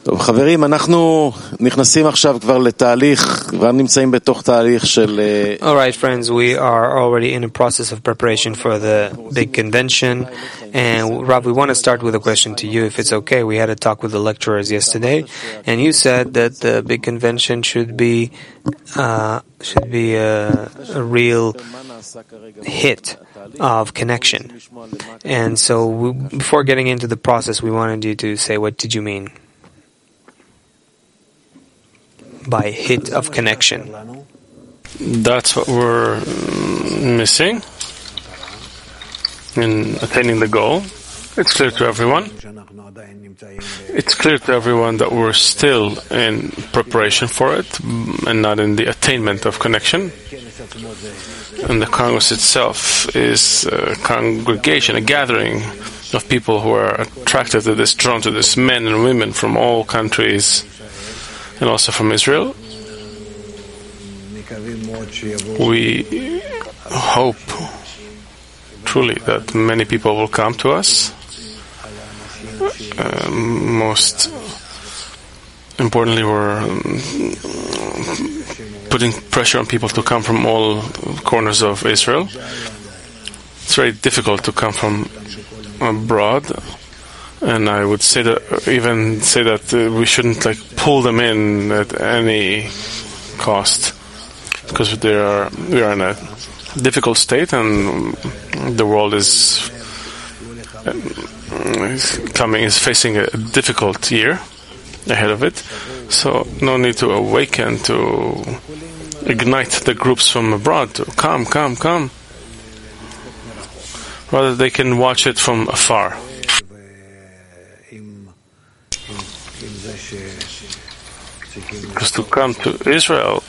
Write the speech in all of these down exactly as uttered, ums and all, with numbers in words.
טוב, חברים, אנחנו נכנסים עכשיו כבר לתהליך, כבר נמצאים בתוך תהליך של... All right, friends, we are already in a process of preparation for the big convention. And Rav, we want to start with a question to you, if it's okay. We had a talk with the lecturers yesterday, and you said that the big convention should be uh, should be a, a real hit of connection. And so we, before getting into the process, we wanted you to say, what did you mean by hit of connection? That's what we're missing in attaining the goal. It's clear to everyone. It's clear to everyone that we're still in preparation for it and not in the attainment of connection. And the Congress itself is a congregation, a gathering of people who are attracted to this, drawn to this, men and women from all countries and also from Israel. We hope truly that many people will come to us. Uh, most importantly, we're um, putting pressure on people to come from all corners of Israel. It's very difficult to come from abroad, and I would say that even say that uh, we shouldn't like pull them in at any cost, because they are we are in a difficult state, and the world is, is coming is facing a difficult year ahead of it. So no need to awaken, to ignite the groups from abroad to come, come, come. Rather, they can watch it from afar. Because to come to Israel,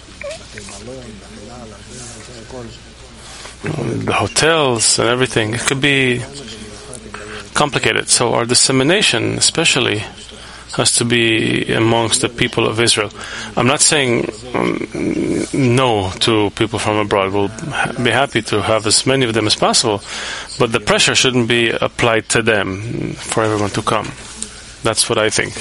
the hotels and everything, it could be complicated. So our dissemination, especially, has to be amongst the people of Israel. I'm not saying um, no to people from abroad. We'll be happy to have as many of them as possible, but the pressure shouldn't be applied to them for everyone to come. That's what I think.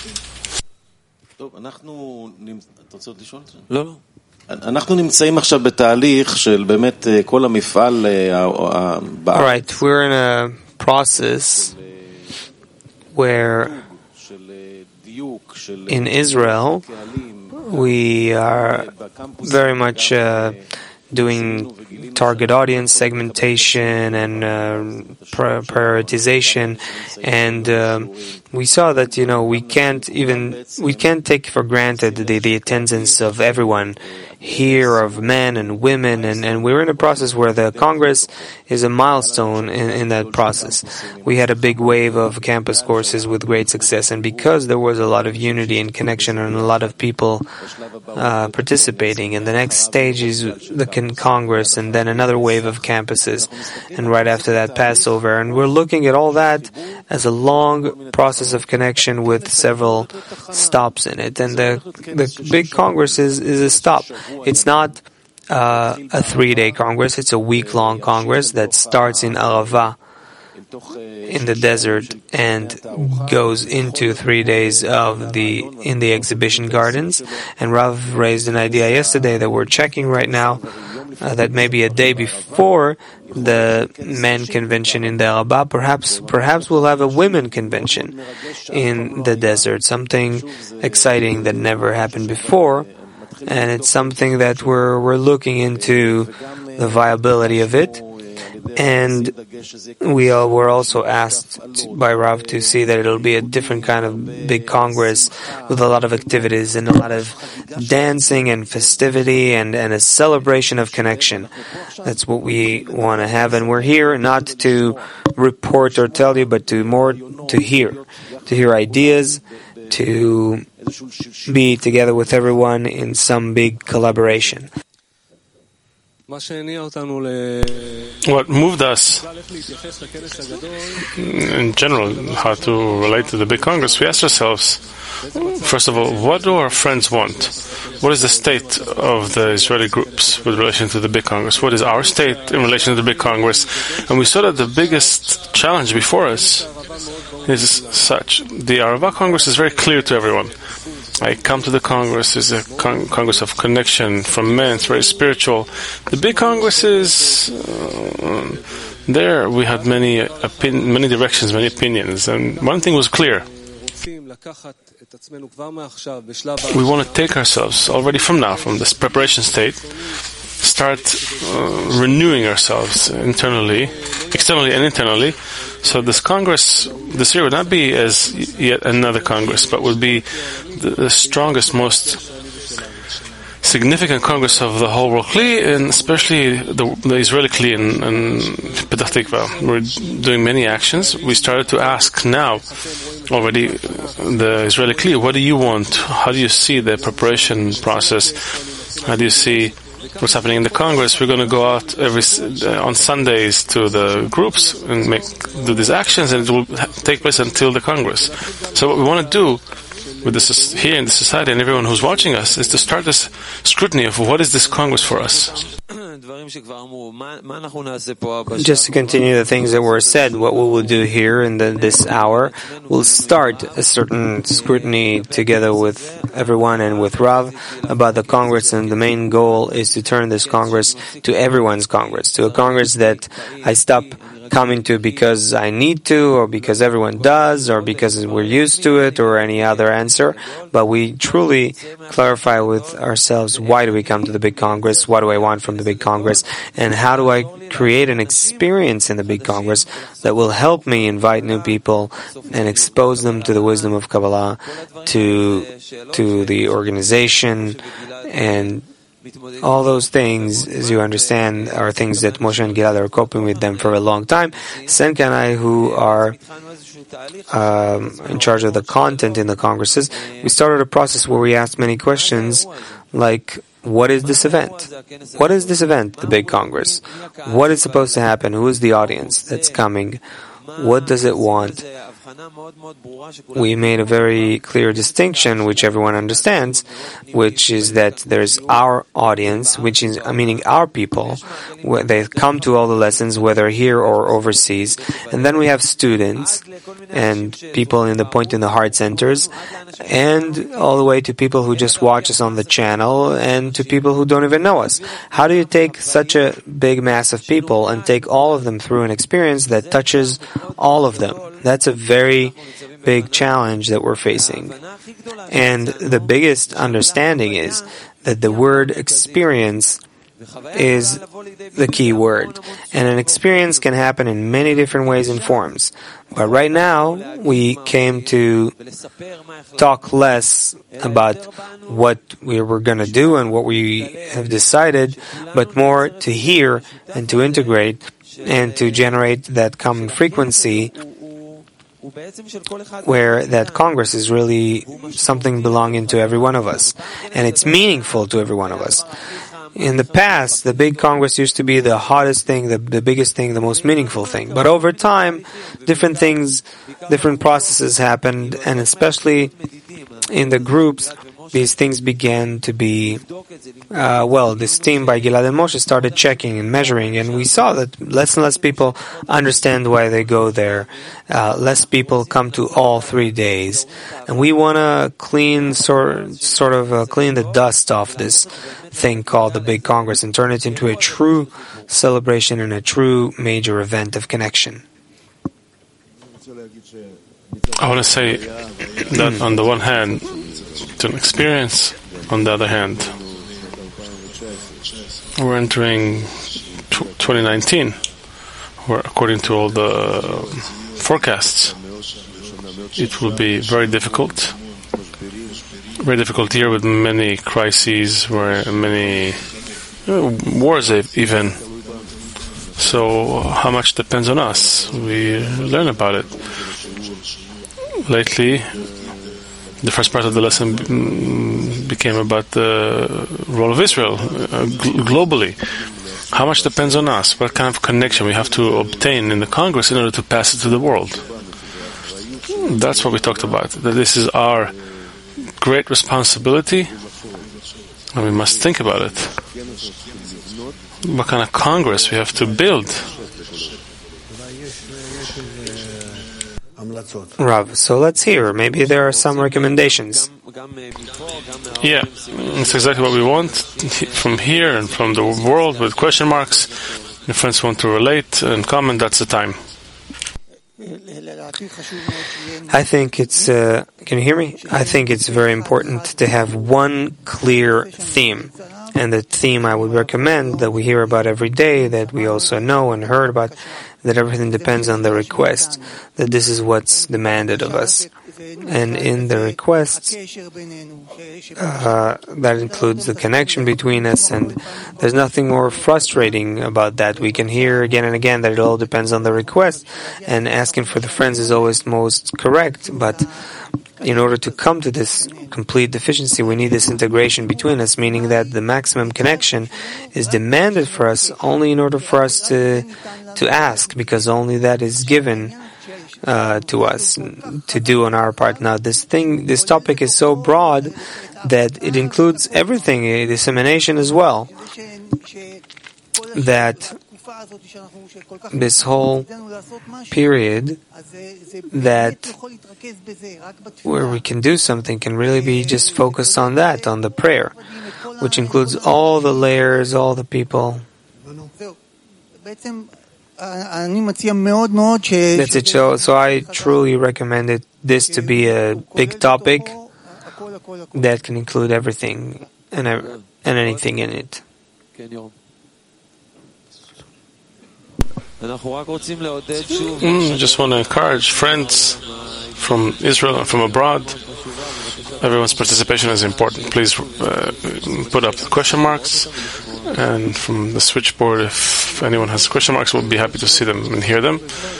אנחנו נמצאים עכשיו בתהליך של באמת כל המפעל בארץ. Right, we're in a process where in Israel we are very much uh, doing target audience segmentation and uh, prioritization, and um, we saw that you know we can't even we can't take for granted the, the attendance of everyone here, of men and women, and, and we're in a process where the Congress is a milestone in, in that process. We had a big wave of campus courses with great success, and because there was a lot of unity and connection and a lot of people uh, participating, and the next stage is the Congress, and then another wave of campuses, and right after that Passover, and we're looking at all that as a long process of connection with several stops in it, and the the big Congress is, is a stop. It's not uh, a three-day Congress, it's a week-long Congress that starts in Arava, in the desert, and goes into three days of the in the exhibition gardens. And Rav raised an idea yesterday that we're checking right now, uh, that maybe a day before the men convention in the Araba, perhaps perhaps we'll have a women convention in the desert, something exciting that never happened before. And it's something that we're we're looking into the viability of it, and we all, were also asked to, by Rav to see that it'll be a different kind of big Congress with a lot of activities and a lot of dancing and festivity and, and a celebration of connection. That's what we want to have, and we're here not to report or tell you, but to more to hear, to hear ideas, to be together with everyone in some big collaboration. What moved us, in general, how to relate to the big Congress, we asked ourselves, first of all, what do our friends want? What is the state of the Israeli groups with relation to the big Congress? What is our state in relation to the big Congress? And we saw that the biggest challenge before us is such. The Arava Congress is very clear to everyone. I come to the Congress, is a con- Congress of connection from men, it's very spiritual. The big Congress is, uh, there we had many, opin- many directions, many opinions, and one thing was clear. We want to take ourselves already from now, from this preparation state, start uh, renewing ourselves internally, externally and internally. So this Congress this year would not be as yet another Congress, but would be the, the strongest, most significant Congress of the whole world Kli, and especially the, the Israeli Kli in, in Petach Tikva. We're doing many actions. We started to ask now already the Israeli Kli, what do you want? How do you see the preparation process? How do you see what's happening in the Congress? We're going to go out every uh, on Sundays to the groups and make do these actions, and it will ha- take place until the Congress. So what we want to do with this here in the society and everyone who's watching us is to start this scrutiny of what is this Congress for us. Just to continue the things that were said, what we will do here in the, this hour, we'll start a certain scrutiny together with everyone and with Rav about the Congress, and the main goal is to turn this Congress to everyone's Congress, to a Congress that I stop coming to because I need to, or because everyone does, or because we're used to it, or any other answer, but we truly clarify with ourselves, why do we come to the big Congress, what do I want from the big Congress, and how do I create an experience in the big Congress that will help me invite new people and expose them to the wisdom of Kabbalah, to, to the organization, and all those things, as you understand, are things that Moshe and Gilad are coping with them for a long time. Senka and I, who are um, in charge of the content in the congresses, we started a process where we asked many questions like, what is this event? What is this event, the big Congress? What is supposed to happen? Who is the audience that's coming? What does it want? We made a very clear distinction, which everyone understands, which is that there's our audience, which is meaning our people. They come to all the lessons, whether here or overseas. And then we have students and people in the Point in the Heart centers, and all the way to people who just watch us on the channel, and to people who don't even know us. How do you take such a big mass of people and take all of them through an experience that touches all of them? That's a very big challenge that we're facing. And the biggest understanding is that the word experience is the key word. And an experience can happen in many different ways and forms. But right now, we came to talk less about what we were going to do and what we have decided, but more to hear and to integrate and to generate that common frequency where that Congress is really something belonging to every one of us, and it's meaningful to every one of us. In the past, the big Congress used to be the hottest thing, the, the biggest thing, the most meaningful thing. But over time, different things, different processes happened, and especially in the groups, these things began to be, uh, well, this team by Gilad and Moshe started checking and measuring, and we saw that less and less people understand why they go there. Uh, less people come to all three days. And we want to clean, sort, sort of uh, clean the dust off this thing called the Big Congress and turn it into a true celebration and a true major event of connection. I want to say that on the one hand, to an experience, on the other hand, we're entering twenty nineteen, where according to all the forecasts, it will be very difficult, very difficult year with many crises, where many uh, wars even. So how much depends on us? We learn about it. Lately, the first part of the lesson became about the role of Israel uh, globally. How much depends on us? What kind of connection we have to obtain in the Congress in order to pass it to the world? That's what we talked about. That this is our great responsibility, and we must think about it. What kind of Congress we have to build? Rav, so let's hear. Maybe there are some recommendations. Yeah, it's exactly what we want from here and from the world with question marks. If friends want to relate and comment, that's the time. I think it's, uh, can you hear me? I think it's very important to have one clear theme. And the theme I would recommend that we hear about every day, that we also know and heard about, that everything depends on the request, that this is what's demanded of us. And in the requests, uh, that includes the connection between us, and there's nothing more frustrating about that. We can hear again and again that it all depends on the request, and asking for the friends is always most correct, but in order to come to this complete deficiency, we need this integration between us, meaning that the maximum connection is demanded for us only in order for us to to ask, because only that is given uh, to us to do on our part. Now, this thing, this topic is so broad that it includes everything, a dissemination as well, that this whole period that where we can do something can really be just focused on that, on the prayer, which includes all the layers, all the people. That's it. So, so I truly recommend it, this to be a big topic that can include everything and, and anything in it. Mm, I just want to encourage friends from Israel and from abroad. Everyone's participation is important. Please uh, put up question marks, and from the switchboard, if anyone has question marks, we'll be happy to see them and hear them.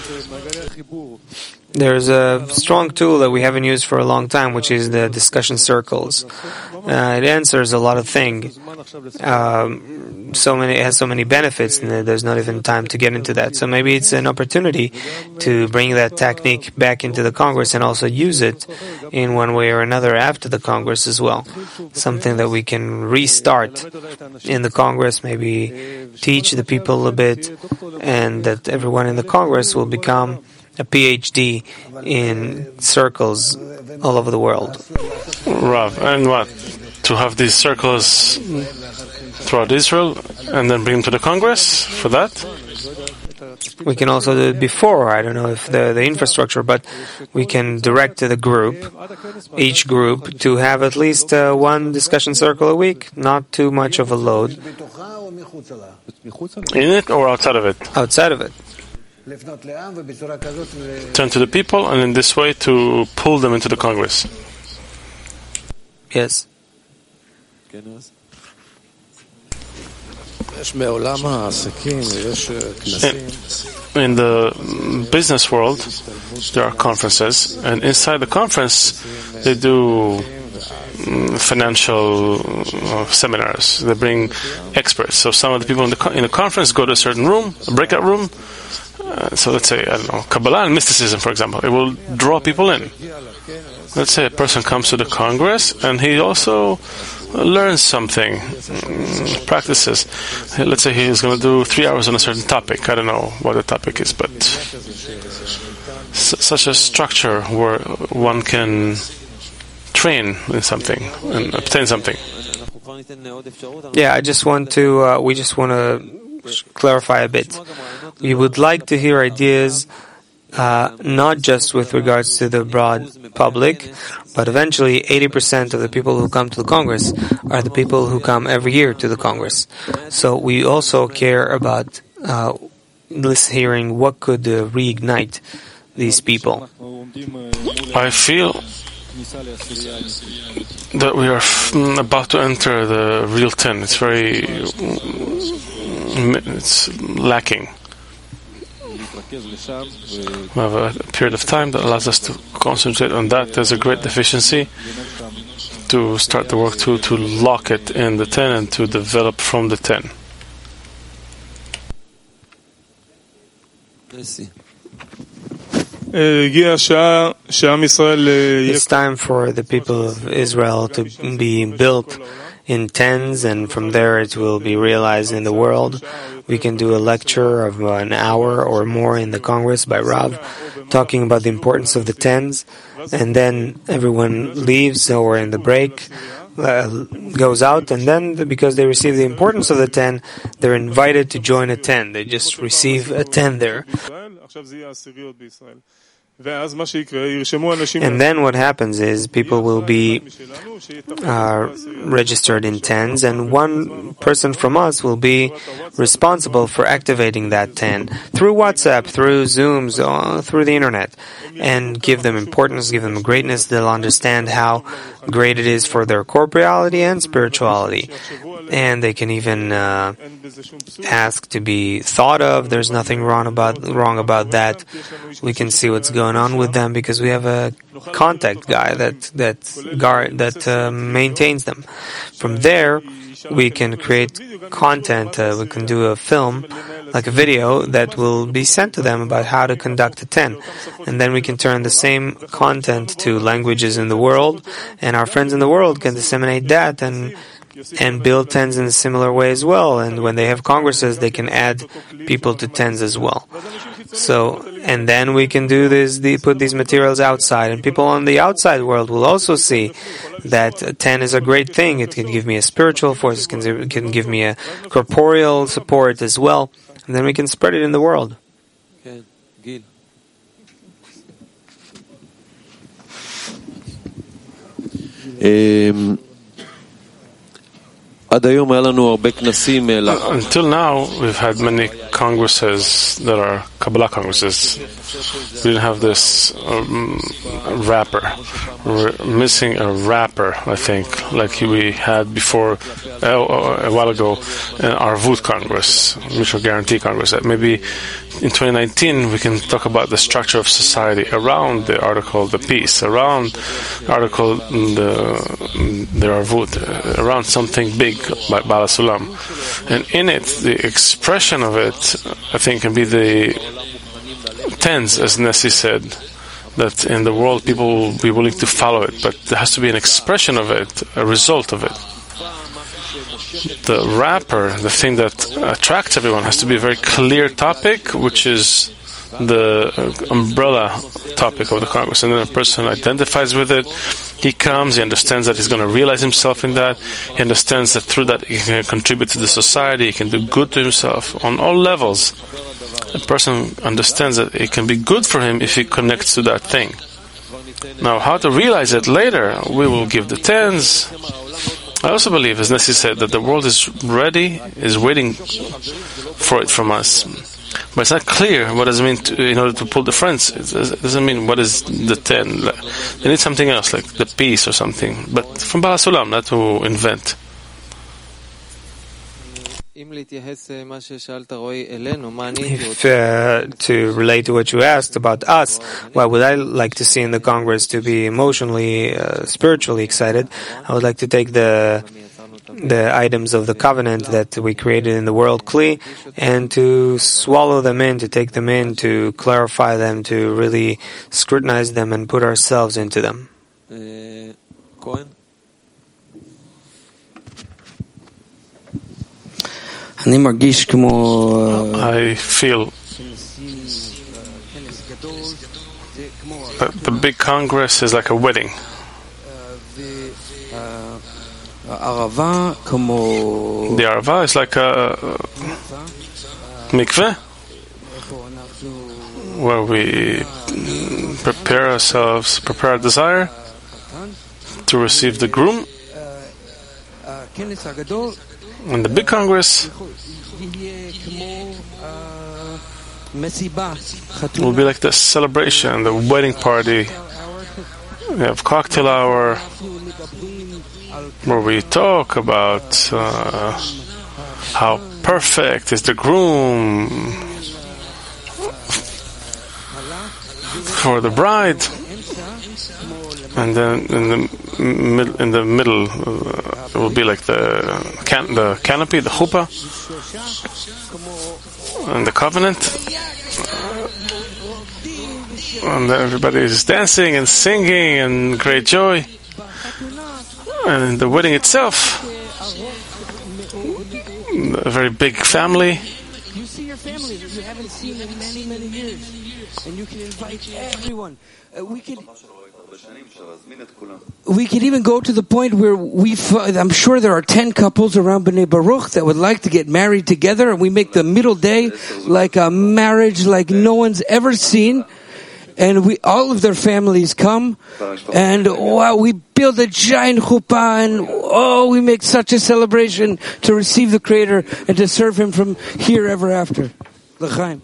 There's a strong tool that we haven't used for a long time, which is the discussion circles. Uh, it answers a lot of things. Um, so many, it has so many benefits, and there's not even time to get into that. So maybe it's an opportunity to bring that technique back into the Congress and also use it in one way or another after the Congress as well. Something that we can restart in the Congress, maybe teach the people a bit, and that everyone in the Congress will become a P H D in circles all over the world. Rav, and what? To have these circles throughout Israel and then bring them to the Congress for that? We can also do it before. I don't know if the, the infrastructure, but we can direct to the group, each group, to have at least uh, one discussion circle a week, not too much of a load. In it or outside of it? Outside of it. Turn to the people, and in this way to pull them into the Congress. Yes. In the business world, there are conferences, and inside the conference, they do financial uh, seminars. They bring experts. So some of the people in the, co- in the conference go to a certain room, a breakout room. Uh, so let's say, I don't know, Kabbalah and mysticism, for example. It will draw people in. Let's say a person comes to the Congress and he also learns something, mm, practices. Let's say he is going to do three hours on a certain topic. I don't know what the topic is, but s- such a structure where one can train in something and obtain something. Yeah, I just want to, uh, we just want to clarify a bit. We would like to hear ideas uh, not just with regards to the broad public, but eventually eighty percent of the people who come to the Congress are the people who come every year to the Congress. So we also care about uh, hearing what could uh, reignite these people. I feel that we are f- about to enter the real ten. It's very, it's lacking. We have a period of time that allows us to concentrate on that. There's a great deficiency to start the work to, to lock it in the ten and to develop from the ten. It's time for the people of Israel to be built in tens, and from there it will be realized in the world. We can do a lecture of an hour or more in the Congress by Rav, talking about the importance of the tens, and then everyone leaves or in the break uh, goes out, and then because they receive the importance of the ten, they're invited to join a ten. They just receive a ten there. And then what happens is people will be uh, registered in tens, and one person from us will be responsible for activating that ten through WhatsApp, through Zooms, uh, through the internet, and give them importance, give them greatness. They'll understand how great it is for their corporeality and spirituality. And they can even uh, ask to be thought of. There's nothing wrong about wrong about that. We can see what's going on with them because we have a contact guy that that guard that uh, maintains them. From there, we can create content. Uh, we can do a film, like a video, that will be sent to them about how to conduct a ten. And then we can turn the same content to languages in the world, and our friends in the world can disseminate that and and build tens in a similar way as well. And when they have congresses, they can add people to tens as well. So, and then we can do this, the, put these materials outside, and people on the outside world will also see that a ten is a great thing. It can give me a spiritual force, it can, it can give me a corporeal support as well, and then we can spread it in the world. Um, Until now, we've had many congresses that are Kabbalah congresses. We didn't have this um, rapper. We're missing a rapper, I think, like we had before, uh, a while ago, in our Arvut Congress, Mutual Guarantee Congress. Maybe in twenty nineteen we can talk about the structure of society around the article, the peace, around the article, the, the Arvut, around something big like Bala Sulam. And in it, the expression of it, I think, can be the tens, as Nessie said, that in the world people will be willing to follow it, but there has to be an expression of it, a result of it. The wrapper, the thing that attracts everyone, has to be a very clear topic, which is the umbrella topic of the Congress. And then a person identifies with it, he comes, he understands that he's going to realize himself in that, he understands that through that he can contribute to the society, he can do good to himself on all levels. A person understands that it can be good for him if he connects to that thing. Now, how to realize it later, we will give the tens. I also believe, as Nessie said, that the world is ready, is waiting for it from us. But it's not clear what does it mean to, in order to pull the friends. It doesn't mean what is the ten. They need something else, like the peace or something. But from Bala Sulam, not to invent. If uh, to relate to what you asked about us, what would I like to see in the Congress to be emotionally, uh, spiritually excited? I would like to take the the items of the covenant that we created in the world Kli and to swallow them in, to take them in, to clarify them, to really scrutinize them and put ourselves into them. Uh, Cohen? I feel that the big Congress is like a wedding. The Arava is like a mikveh, where we prepare ourselves, prepare our desire to receive the groom. And the big Congress will be like the celebration, the wedding party. We have cocktail hour, where we talk about uh, how perfect is the groom for the bride, and then in the mid, in the middle uh, it will be like the can, the canopy, the chuppah, and the covenant. and everybody is dancing and singing and great joy. And the wedding itself, a very big family. You see your family that you haven't seen in many, many years, and you can invite everyone. Uh, we could. We could even go to the point where we, I'm sure there are ten couples around Bnei Baruch that would like to get married together, and we make the middle day like a marriage like no one's ever seen. And we, all of their families come, and wow, we build a giant chuppah, and oh, we make such a celebration to receive the Creator and to serve Him from here ever after. L'chaim.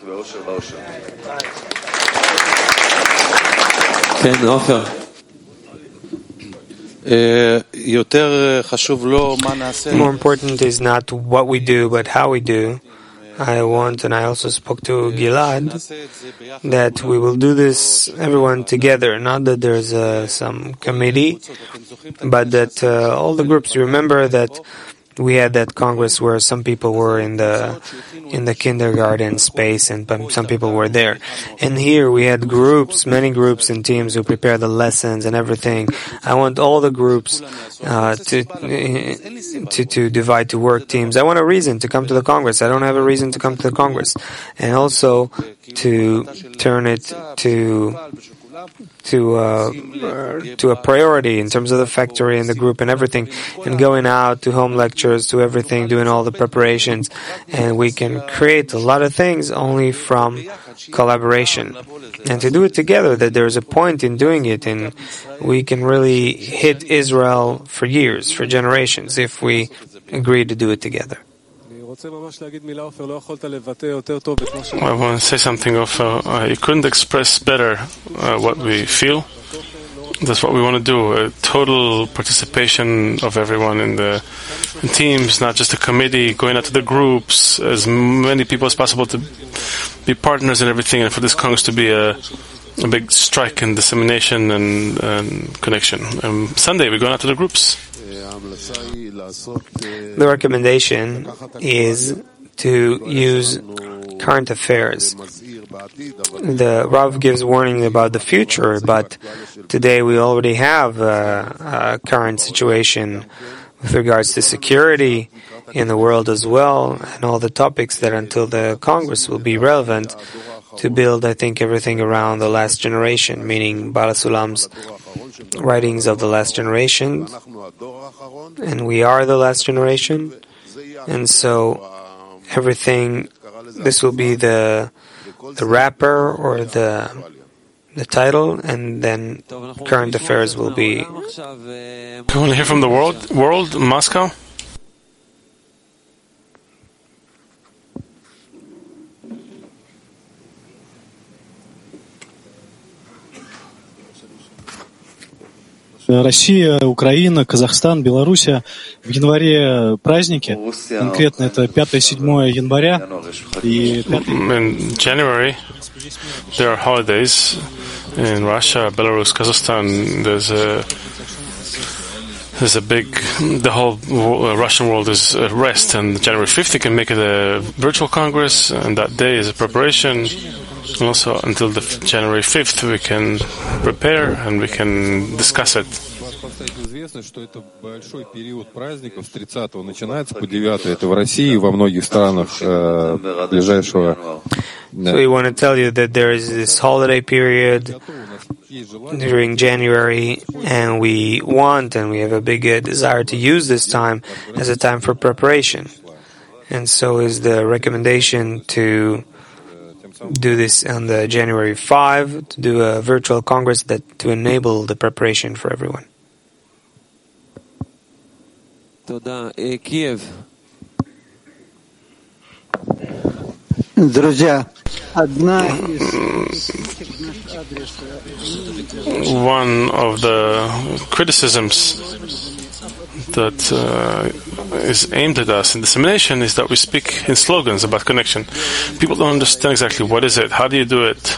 More important is not what we do, but how we do. I want, and I also spoke to Gilad, that we will do this, everyone together, not that there's uh, some committee, but that uh, all the groups, remember that we had that Congress where some people were in the in the kindergarten space and some people were there. And here we had groups, many groups and teams who prepare the lessons and everything. I want all the groups uh, to, to to divide to work teams. I want a reason to come to the Congress. I don't have a reason to come to the Congress. And also to turn it to to uh, to a priority in terms of the factory and the group and everything, and going out to home lectures, to everything, doing all the preparations, and we can create a lot of things only from collaboration, and to do it together, that there's a point in doing it, and we can really hit Israel for years, for generations, if we agree to do it together. I want to say something of, uh, you couldn't express better uh, what we feel. That's what we want to do, a total participation of everyone in the in teams, not just a committee, going out to the groups, as many people as possible to be partners in everything, and for this Congress to be a, a big strike and dissemination and, and connection. Um, Sunday, we're going out to the groups. The recommendation is to use current affairs. The Rav gives warning about the future, but today we already have a, a current situation with regards to security in the world as well, and all the topics that until the Congress will be relevant to build, I think, everything around the last generation, meaning Bala Sulam's writings of the last generation, and we are the last generation, and so everything, this will be the the wrapper or the the title, and then current affairs will be. You want to hear from the world, world, Moscow? Россия, Украина, Казахстан, Белоруссия. В январе праздники. Конкретно это пятое-седьмое января. И in January, there are holidays in Russia, Belarus, Kazakhstan. There's a there's a big, the whole Russian world is at rest. And January fifth, you can make it a virtual Congress, and that day is a preparation. And also until the January fifth we can prepare and we can discuss it. Известно, что это большой период праздников с тридцатого начинается по девятое. Это в России и во многих странах ближайшего. So we want to tell you that there is this holiday period during January, and we want and we have a big uh, desire to use this time as a time for preparation. And so is the recommendation to do this on the January fifth, to do a virtual Congress that to enable the preparation for everyone. Kiev. One of the criticisms that uh, is aimed at us in dissemination is that we speak in slogans about connection. People don't understand exactly what is it, how do you do it,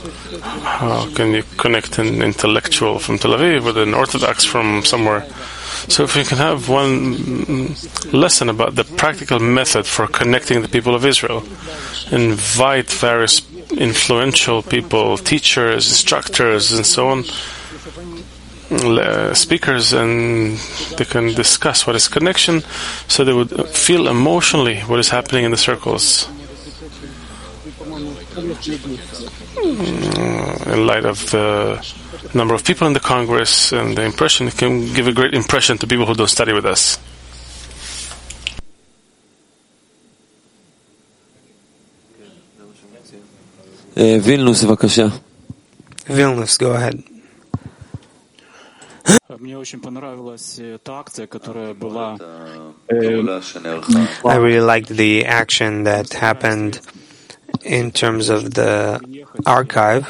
how can you connect an intellectual from Tel Aviv with an Orthodox from somewhere. So if we can have one lesson about the practical method for connecting the people of Israel, invite various influential people, teachers, instructors, and so on, speakers, and they can discuss what is connection, so they would feel emotionally what is happening in the circles. In light of the number of people in the Congress and the impression, it can give a great impression to people who don't study with us. Vilnius, бывакаша. Vilnius, go ahead. I really liked the action that happened in terms of the archive.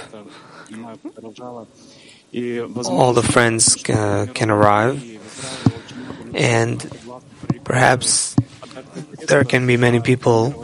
All the friends uh, can arrive, and perhaps there can be many people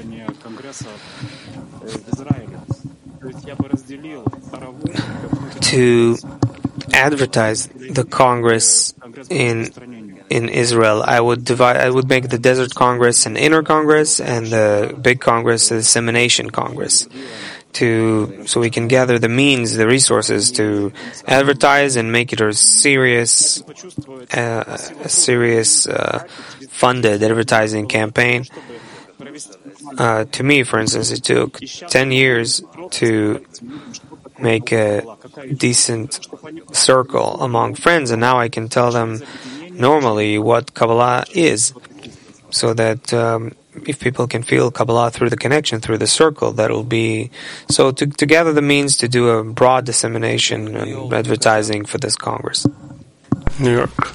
to advertise the Congress in in Israel. I would divide. I would make the Desert Congress an inner Congress, and the big Congress a dissemination Congress, to so we can gather the means, the resources to advertise and make it a serious, uh, a serious uh, funded advertising campaign. Uh, to me, for instance, it took ten years to make a decent circle among friends, and now I can tell them normally what Kabbalah is, so that um, if people can feel Kabbalah through the connection, through the circle, that will be so to, to gather the means to do a broad dissemination and advertising for this Congress. New York.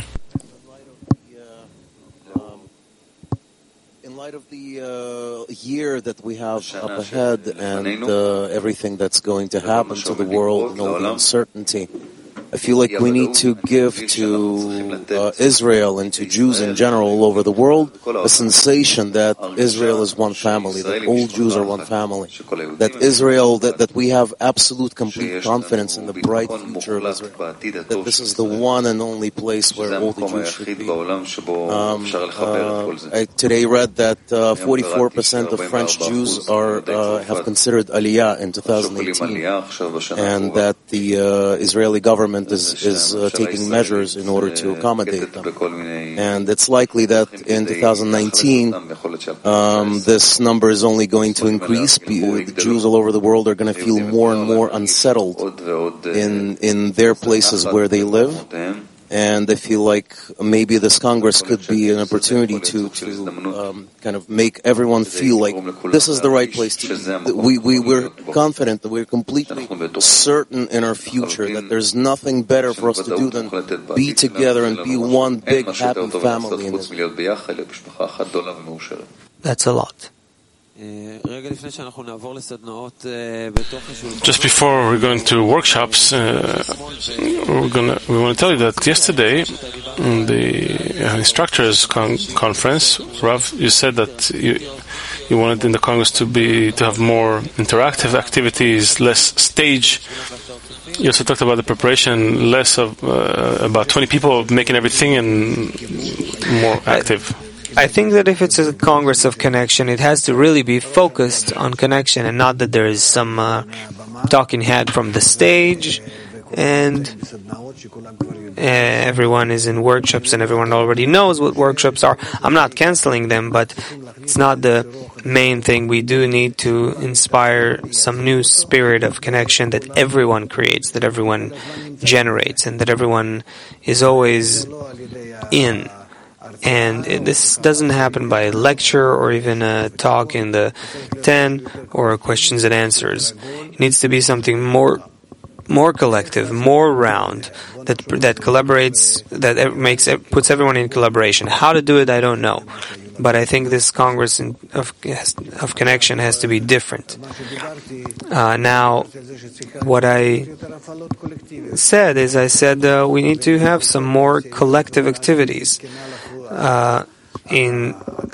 In light of the uh, year that we have up ahead and uh, everything that's going to happen to the world and all the uncertainty, I feel like we need to give to uh, Israel and to Jews in general all over the world a sensation that Israel is one family, that all Jews are one family, that Israel, that, that we have absolute, complete confidence in the bright future of Israel, that this is the one and only place where all the Jews should be. Um, uh, I today read that uh, forty-four percent of French Jews are uh, have considered Aliyah in two thousand eighteen, and that the uh, Israeli government is, is uh, taking measures in order to accommodate them. And it's likely that in two thousand nineteen, um, this number is only going to increase. The Jews all over the world are going to feel more and more unsettled in, in their places where they live. And I feel like maybe this Congress could be an opportunity to, to um, kind of make everyone feel like this is the right place to be. We, we, we're confident that we're completely certain in our future that there's nothing better for us to do than be together and be one big happy family in Israel. That's a lot. Just before we go into workshops, uh, we're gonna we want to tell you that yesterday, in the instructors con- conference, Rav, you said that you you wanted in the Congress to be to have more interactive activities, less stage. You also talked about the preparation, less of uh, about twenty people making everything and more active. I think that if it's a Congress of connection, it has to really be focused on connection, and not that there is some uh, talking head from the stage and uh, everyone is in workshops and everyone already knows what workshops are. I'm not canceling them, but it's not the main thing. We do need to inspire some new spirit of connection that everyone creates, that everyone generates, and that everyone is always in. And it, this doesn't happen by a lecture or even a talk in the ten or questions and answers. It needs to be something more, more collective, more round, that that collaborates, that makes puts everyone in collaboration. How to do it, I don't know, but I think this Congress in, of of connection has to be different. Uh, now, what I said is, I said uh, we need to have some more collective activities. Uh, in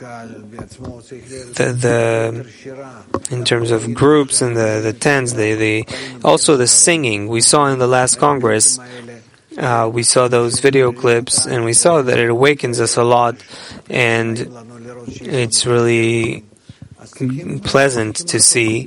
the, the in terms of groups and the the tens, the the also the singing we saw in the last Congress. Uh, we saw those video clips and we saw that it awakens us a lot, and it's really pleasant to see.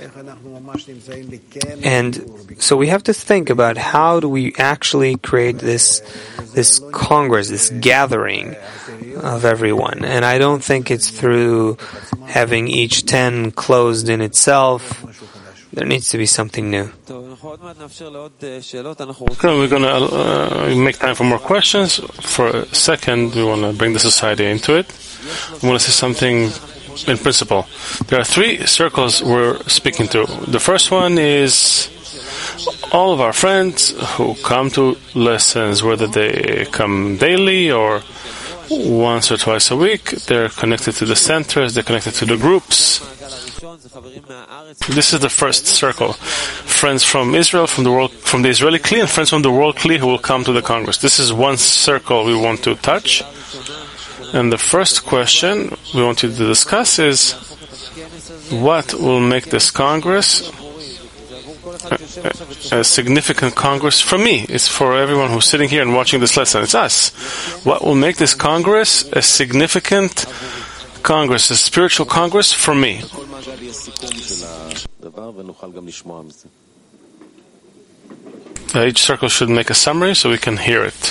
And so we have to think about how do we actually create this this congress, this gathering of everyone. And I don't think it's through having each ten closed in itself. There needs to be something new. Okay, we're going to uh, make time for more questions. For a second, we want to bring the society into it. We want to say something in principle. There are three circles we're speaking to. The first one is all of our friends who come to lessons, whether they come daily or once or twice a week. They're connected to the centers, they're connected to the groups. This is the first circle. Friends from Israel, from the world, from the Israeli Kli, and friends from the world Kli who will come to the Congress. This is one circle we want to touch. And the first question we want you to discuss is, what will make this Congress a, a, a significant Congress for me? It's for everyone who's sitting here and watching this lesson. It's us. What will make this Congress a significant Congress, a spiritual Congress for me? Uh, each circle should make a summary so we can hear it.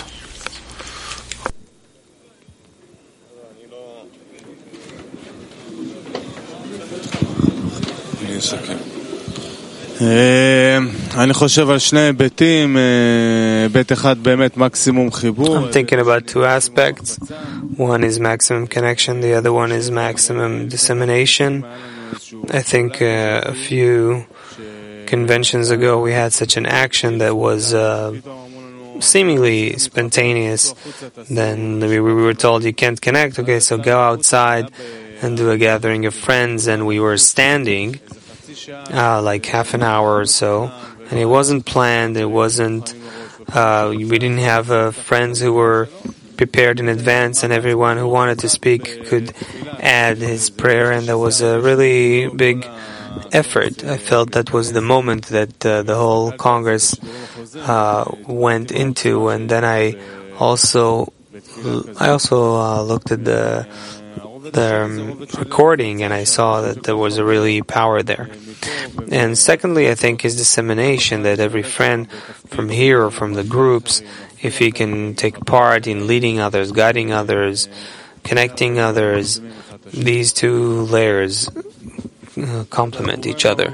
אני חושב על שני היבטים, היבט אחד באמת מקסימום חיבור. I'm thinking about two aspects. One is maximum connection, the other one is maximum dissemination. I think uh, a few conventions ago we had such an action that was uh, seemingly spontaneous. Then we, we were told you can't connect, okay, so go outside and do a gathering of friends, and we were standing uh, like half an hour or so, and it wasn't planned, it wasn't, uh, we didn't have uh, friends who were prepared in advance, and everyone who wanted to speak could add his prayer, and there was a really big effort. I felt that was the moment that uh, the whole Congress uh, went into, and then I also I also uh, looked at the the um, recording, and I saw that there was a really power there. And secondly, I think is dissemination, that every friend from here or from the groups, if he can take part in leading others, guiding others, connecting others, these two layers uh, complement each other.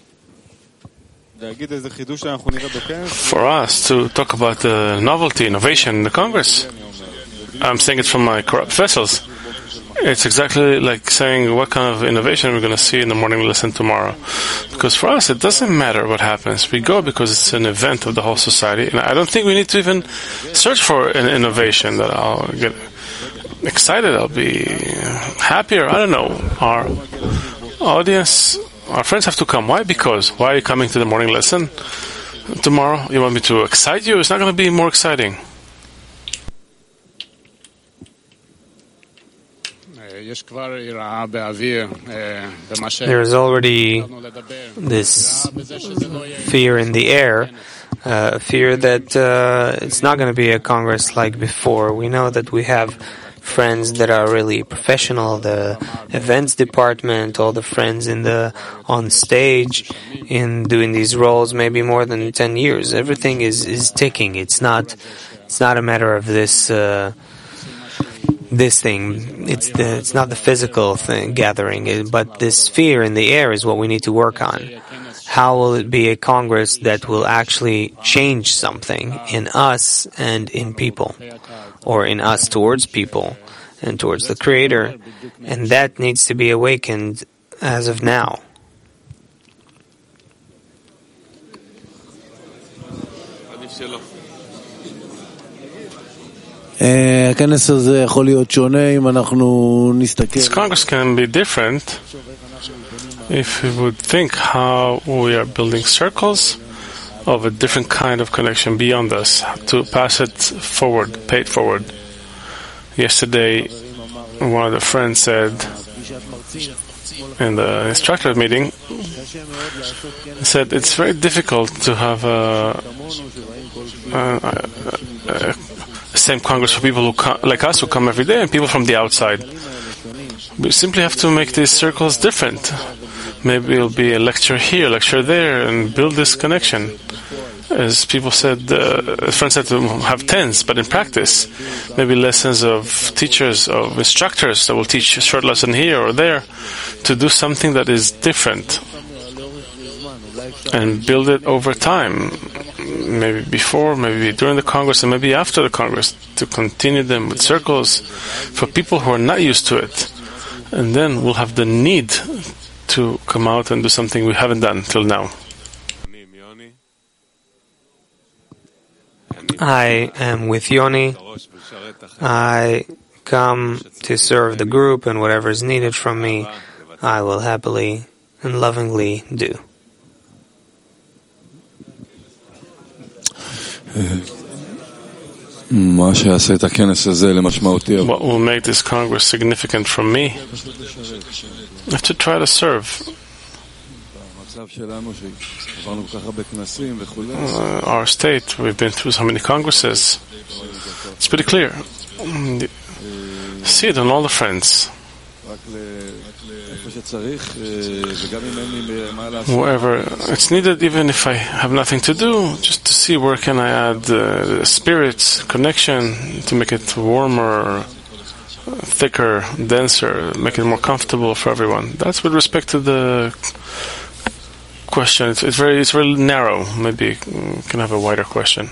For us to talk about the novelty, innovation in the Congress, I'm saying it from my corrupt vessels. It's exactly like saying what kind of innovation we're going to see in the morning lesson tomorrow. Because for us, it doesn't matter what happens. We go because it's an event of the whole society. And I don't think we need to even search for an innovation that I'll get excited, I'll be happier. I don't know. Our audience, our friends have to come. Why? Because. Why are you coming to the morning lesson tomorrow? You want me to excite you? It's not going to be more exciting. There is already this fear in the air, uh, fear that uh, it's not going to be a Congress like before. We know that we have friends that are really professional, the events department, all the friends in the on stage in doing these roles maybe more than ten years. Everything is, is ticking. It's not it's not a matter of this uh, this thing. It's the it's not the physical thing gathering, but this fear in the air is what we need to work on. How will it be a Congress that will actually change something in us and in people, or in us towards people and towards the Creator? And that needs to be awakened as of now. This Congress can be different if we would think how we are building circles of a different kind of connection beyond us, to pass it forward, pay it forward. Yesterday, one of the friends said in the instructor meeting said it's very difficult to have a, a, a, a same Congress for people who come, like us who come every day and people from the outside. We simply have to make these circles different. Maybe it'll be a lecture here, a lecture there, and build this connection. As people said, uh, friends said to have tens, but in practice, maybe lessons of teachers, of instructors that will teach a short lesson here or there to do something that is different and build it over time. Maybe before, maybe during the Congress, and maybe after the Congress, to continue them with circles for people who are not used to it. And then we'll have the need to come out and do something we haven't done till now. I am with Yoni. I come to serve the group, and whatever is needed from me, I will happily and lovingly do. What will make this Congress significant for me? I have to try to serve. Uh, our state, we've been through so many Congresses. It's pretty clear. See it on all the friends. Wherever it's needed, even if I have nothing to do, just to see where can I add uh, spirit, connection, to make it warmer, thicker, denser, make it more comfortable for everyone. That's with respect to the question. It's, it's very, it's very narrow. Maybe we can have a wider question.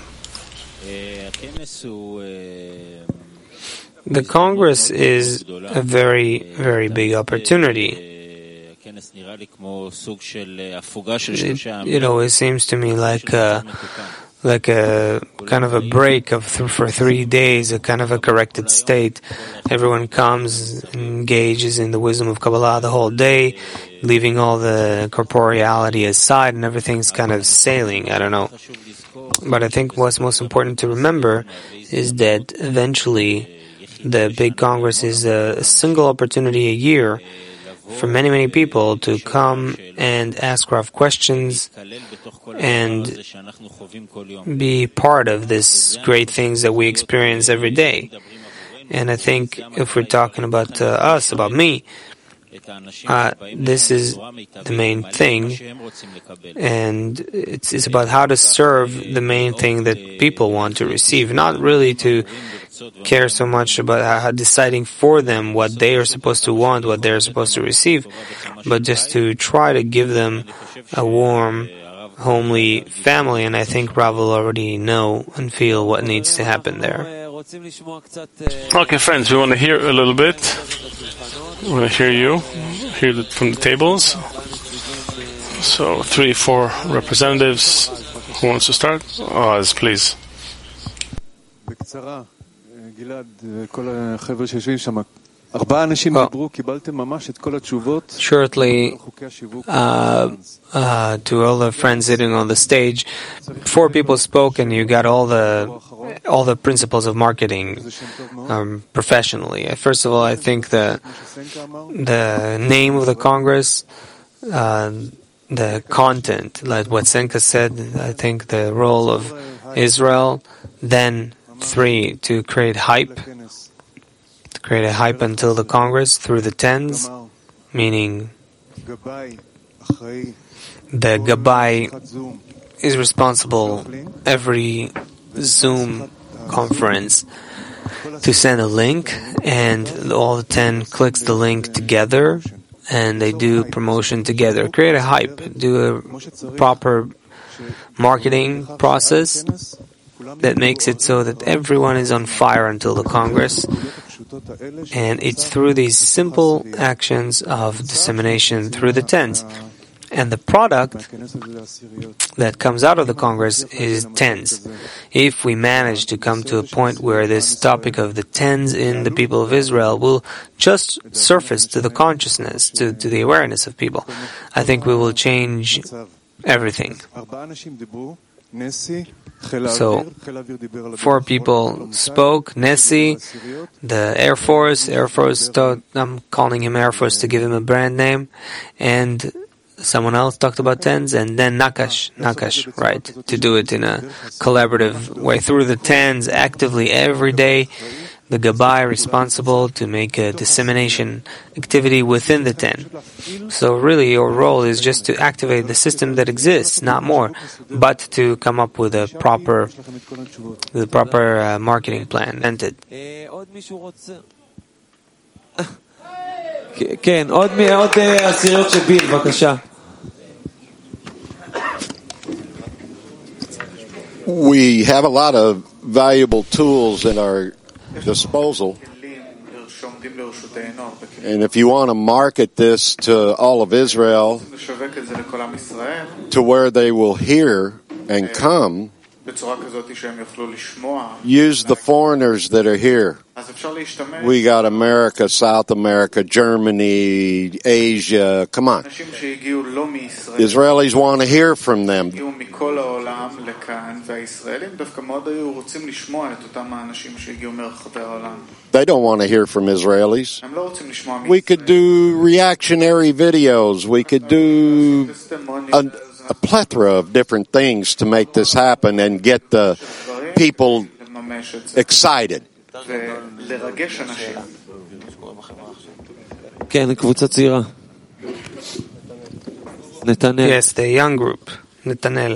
The Congress is a very, very big opportunity. It, it always seems to me like a, like a kind of a break of th- for three days, a kind of a corrected state. Everyone comes, engages in the wisdom of Kabbalah the whole day, leaving all the corporeality aside, and everything's kind of sailing. I don't know. But I think what's most important to remember is that eventually the big Congress is a, a single opportunity a year for many, many people to come and ask Rav questions and be part of this great things that we experience every day. And I think if we're talking about uh, us, about me, Uh, this is the main thing, and it's, it's about how to serve the main thing that people want to receive, not really to care so much about how, deciding for them what they are supposed to want, what they're supposed to receive, but just to try to give them a warm, homely family, and I think Rav will already know and feel what needs to happen there. Okay, friends, we want to hear a little bit. We want to hear you, hear it from the tables. So, three, four representatives. Who wants to start? Oz, please. Well, shortly, uh, uh, to all the friends sitting on the stage, four people spoke, and you got all the all the principles of marketing um, professionally. First of all, I think the the name of the Congress, uh, the content, like what Senka said. I think the role of Israel. Then three, to create hype. Create a hype until the Congress through the tens, meaning the Gabbai is responsible every Zoom conference to send a link, and all the ten clicks the link together, and they do promotion together. Create a hype, do a proper marketing process that makes it so that everyone is on fire until the Congress. And it's through these simple actions of dissemination through the tens. And the product that comes out of the Congress is tens. If we manage to come to a point where this topic of the tens in the people of Israel will just surface to the consciousness, to, to the awareness of people, I think we will change everything. So, four people spoke. Nessie, the Air Force, Air Force, I'm calling him Air Force to give him a brand name, and someone else talked about tens, and then Nakash, Nakash, right, to do it in a collaborative way through the tens, actively every day. The Gabbai responsible to make a dissemination activity within the ten. So really your role is just to activate the system that exists, not more, but to come up with a proper the proper uh, marketing plan. Ended. כן, עוד עשיריות של ביל, בבקשה. We have a lot of valuable tools in our disposal. And if you want to market this to all of Israel, to where they will hear and come, use the foreigners that are here. We got America, South America, Germany, Asia. Come on. Israelis want to hear from them. They don't want to hear from Israelis. We could do reactionary videos. We could do a, a plethora of different things to make this happen and get the people excited. Yes, the young group. Netanel.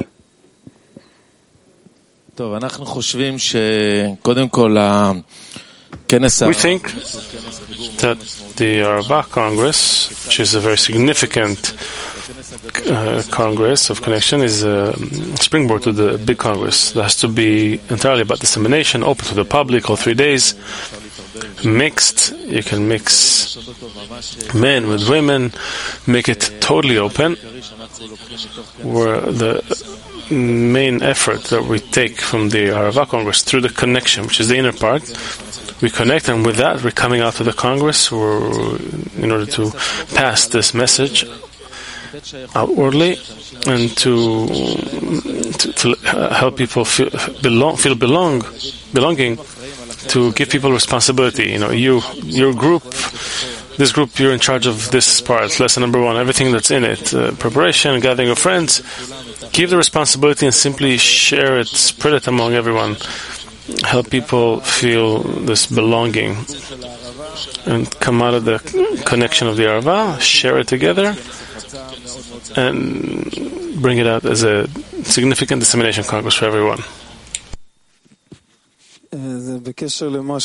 טוב, אנחנו חושבים שקודם כל הכנס We think that the Arava Congress, which is a very significant uh, Congress of connection, is a springboard to the big Congress. That has to be entirely about dissemination, open to the public, all three days, mixed. You can mix men with women, make it totally open, where the main effort that we take from the Arava Congress through the connection, which is the inner part, we connect, and with that we're coming out to the Congress we're, in order to pass this message outwardly and to to, to help people feel belong, feel belong, belonging, to give people responsibility. You know, you your group, this group, you're in charge of this part. Lesson number one, everything that's in it, uh, preparation, gathering of friends. Give the responsibility and simply share it, spread it among everyone. Help people feel this belonging and come out of the connection of the Arava, share it together, and bring it out as a significant dissemination congress for everyone. This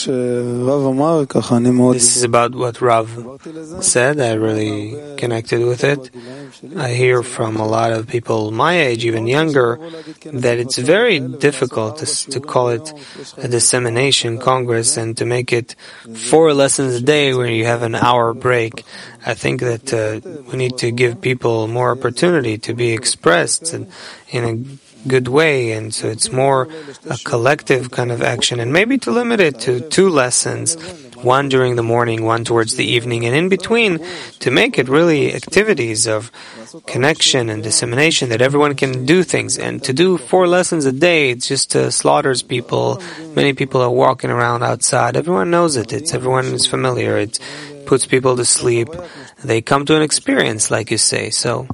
is about what Rav said. I really connected with it. I hear from a lot of people my age, even younger, that it's very difficult to, to call it a dissemination congress and to make it four lessons a day where you have an hour break. I think that uh, we need to give people more opportunity to be expressed in, in a good way, and so it's more a collective kind of action, and maybe to limit it to two lessons, one during the morning, one towards the evening, and in between to make it really activities of connection and dissemination that everyone can do things. And to do four lessons a day, it just uh, slaughters people. Many people are walking around outside. Everyone knows it. It's everyone is familiar. It puts people to sleep. They come to an experience, like you say. So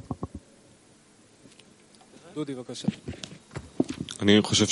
I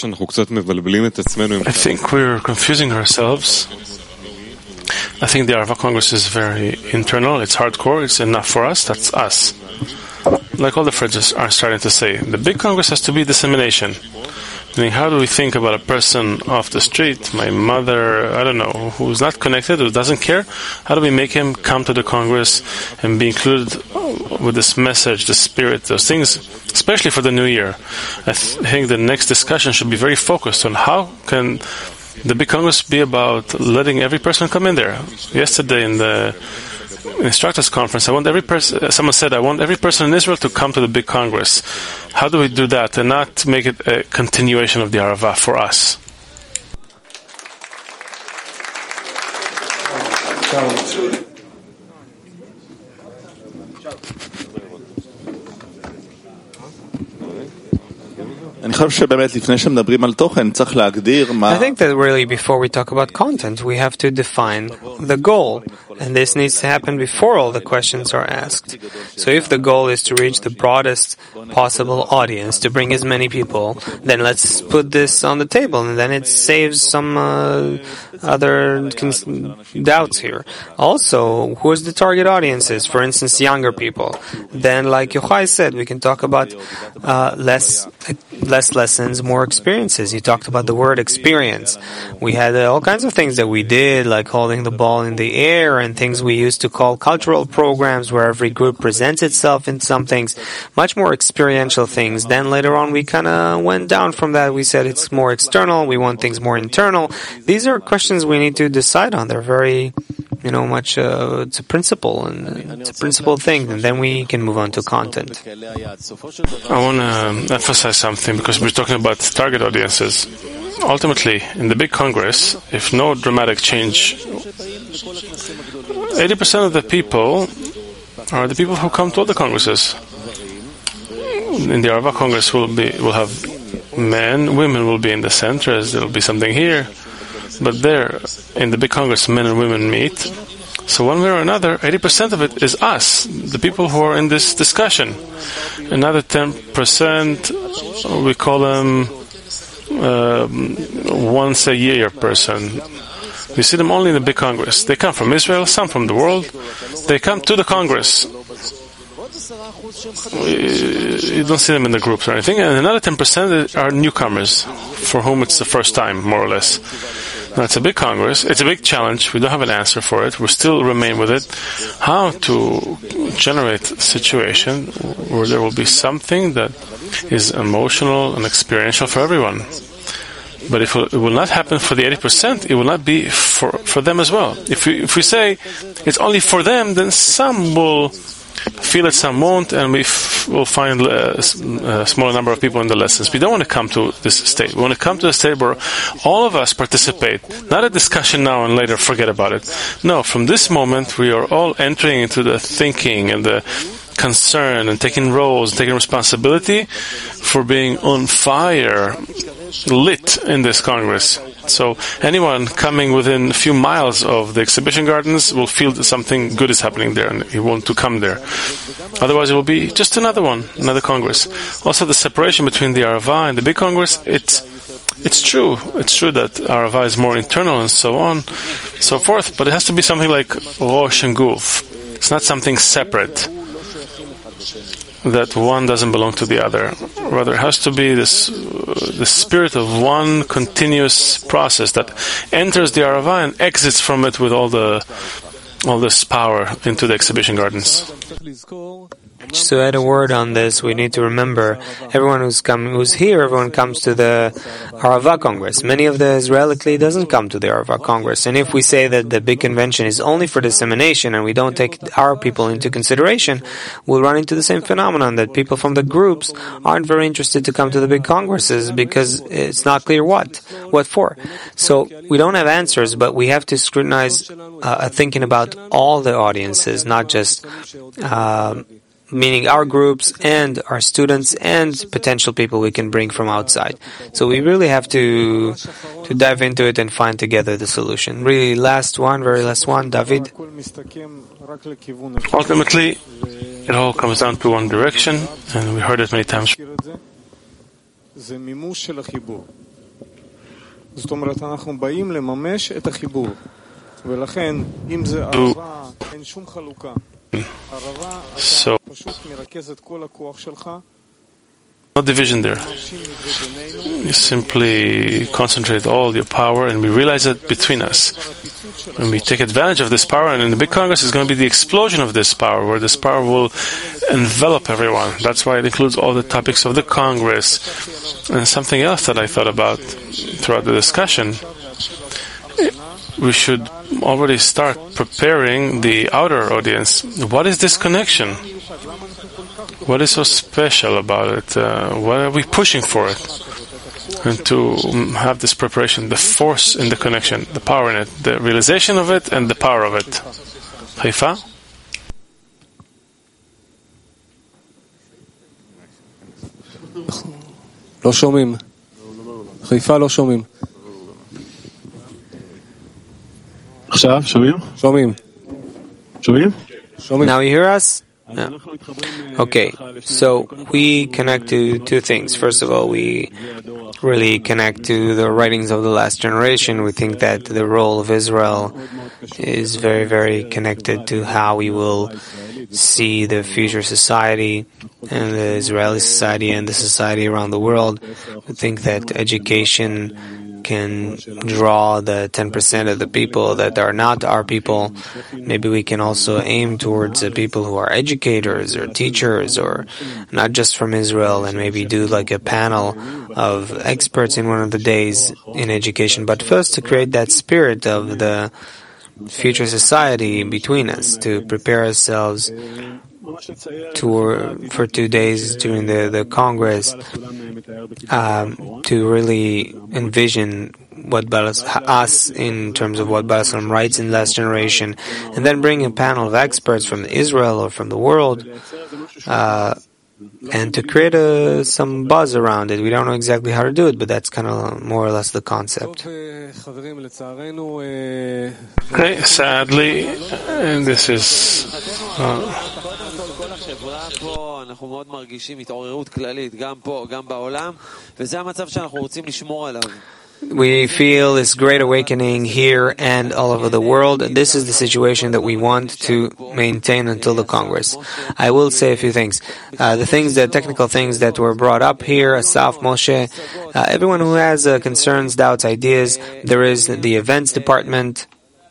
think we're confusing ourselves. I think the Arava Congress is very internal, it's hardcore, it's enough for us, that's us. Like all the friends are starting to say, the big Congress has to be dissemination. Meaning, how do we think about a person off the street, my mother, I don't know, who's not connected, who doesn't care? How do we make him come to the Congress and be included with this message, the spirit, those things, especially for the new year? I th- think the next discussion should be very focused on how can the big Congress be about letting every person come in there. Yesterday in the instructors conference, I want every person, someone said, I want every person in Israel to come to the big Congress. How do we do that and not make it a continuation of the Arava for us? I think that really before we talk about content, we have to define the goal. And this needs to happen before all the questions are asked. So if the goal is to reach the broadest possible audience, to bring as many people, then let's put this on the table, and then it saves some uh, other cons- doubts here. Also, who is the target audiences? For instance, younger people. Then, like Yochai said, we can talk about uh, less less lessons, more experiences. You talked about the word experience. We had uh, all kinds of things that we did, like holding the ball in the air, and things we used to call cultural programs, where every group presents itself in some things, much more experiential things. Then later on we kind of went down from that. We said it's more external, we want things more internal. These are questions we need to decide on. They're very, you know, much, uh, it's a principle, and it's a principle thing, and then we can move on to content. I want to emphasize something, because we're talking about target audiences. Ultimately, in the big Congress, if no dramatic change, eighty percent of the people are the people who come to all the Congresses. In the Arava Congress, will be will have men, women will be in the center, as there will be something here. But there, in the big Congress, men and women meet. So one way or another, eighty percent of it is us, the people who are in this discussion. Another ten percent, we call them uh, once a year person. We see them only in the big Congress. They come from Israel, some from the world. They come to the Congress. You don't see them in the groups or anything. And another ten percent are newcomers, for whom it's the first time, more or less. Now, it's a big Congress. It's a big challenge. We don't have an answer for it. We still remain with it. How to generate a situation where there will be something that is emotional and experiential for everyone. But if it will not happen for the eighty percent, it will not be for, for them as well. If we, if we say it's only for them, then some will feel it, some won't, and we f- will find a, a smaller number of people in the lessons. We don't want to come to this state. We want to come to a state where all of us participate. Not a discussion now and later, forget about it. No, from this moment, we are all entering into the thinking and the concern and taking roles, taking responsibility for being on fire, lit in this Congress. So anyone coming within a few miles of the exhibition gardens will feel that something good is happening there, and he wants to come there. Otherwise, it will be just another one, another Congress. Also, the separation between the Arava and the big Congress, it's it's true. It's true that Arava is more internal and so on, so forth, but it has to be something like Rosh and Guf. It's not something separate, that one doesn't belong to the other. Rather, it has to be this uh, the spirit of one continuous process that enters the Arava and exits from it with all the all this power into the exhibition gardens. Just to add a word on this, we need to remember everyone who's come, who's here, everyone comes to the Arava Congress. Many of the Israeli Kli doesn't come to the Arava Congress. And if we say that the big convention is only for dissemination and we don't take our people into consideration, we'll run into the same phenomenon that people from the groups aren't very interested to come to the big congresses because it's not clear what, what for. So we don't have answers, but we have to scrutinize uh, thinking about all the audiences, not just uh, meaning our groups and our students and potential people we can bring from outside. So we really have to to dive into it and find together the solution. Really, last one, very last one, David. Ultimately, it all comes down to one direction, and we heard it many times. So, no division there. You simply concentrate all your power, and we realize it between us. When we take advantage of this power, and in the big Congress, it's going to be the explosion of this power, where this power will envelop everyone. That's why it includes all the topics of the Congress. And something else that I thought about throughout the discussion, we should already start preparing the outer audience. What is this connection? What is so special about it? Uh, why are we pushing for it? And to have this preparation, the force in the connection, the power in it, the realization of it, and the power of it. Haifa? לא שומעים. חיפה לא שומעים. עכשיו, שומעים? שומעים. שומעים? Now you hear us? No. Okay, so we connect to two things. First of all, we really connect to the writings of the last generation. We think that the role of Israel is very, very connected to how we will see the future society and the Israeli society and the society around the world. We think that education can draw the ten percent of the people that are not our people. Maybe we can also aim towards the people who are educators or teachers or not just from Israel, and maybe do like a panel of experts in one of the days in education. But first to create that spirit of the future society between us, to prepare ourselves to, for two days during the, the Congress, um, to really envision what Balas, us in terms of what Balaam writes in last generation, and then bring a panel of experts from Israel or from the world, uh, and to create a, some buzz around it. We don't know exactly how to do it, but that's kind of more or less the concept. Okay, sadly, and this is uh, אנחנו מאוד מרגישים התעוררות כללית גם פה, גם בעולם, וזה המצב שאנחנו רוצים לשמור עליו. We feel this great awakening here and all over the world. This is the situation that we want to maintain until the Congress. I will say a few things. Uh, the things, the technical things that were brought up here, Asaf, Moshe, uh, everyone who has uh, concerns, doubts, ideas, there is the events department.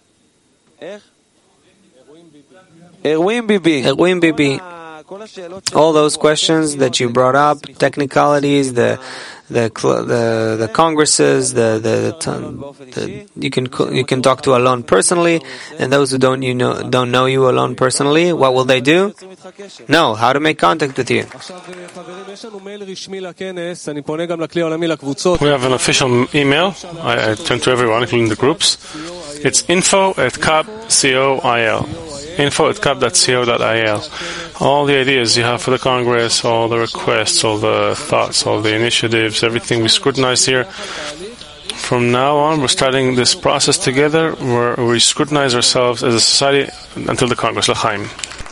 Erwin Bibi. Erwin Bibi. All those questions that you brought up, technicalities, the the the, the congresses, the, the, the you can you can talk to Alon personally, and those who don't you know don't know you Alon personally, what will they do? Know how to make contact with you. We have an official email. I, I turn to everyone, including the groups. It's info at cab coil. info at cab dot co dot il. All the ideas you have for the Congress, all the requests, all the thoughts, all the initiatives, everything we scrutinize here. From now on, we're starting this process together where we scrutinize ourselves as a society until the Congress. L'chaim.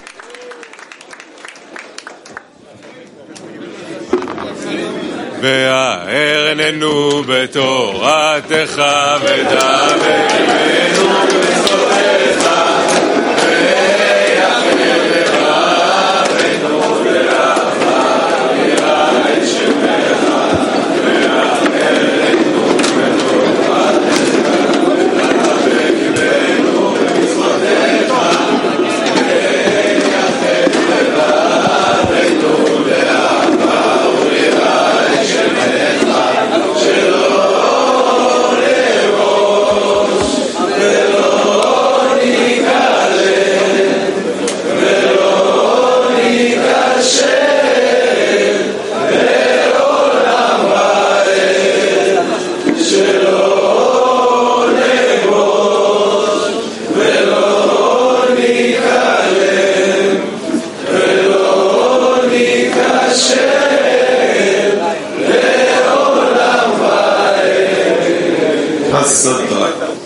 והאר עינינו בתורתך ודבקנו בסודך Hasata.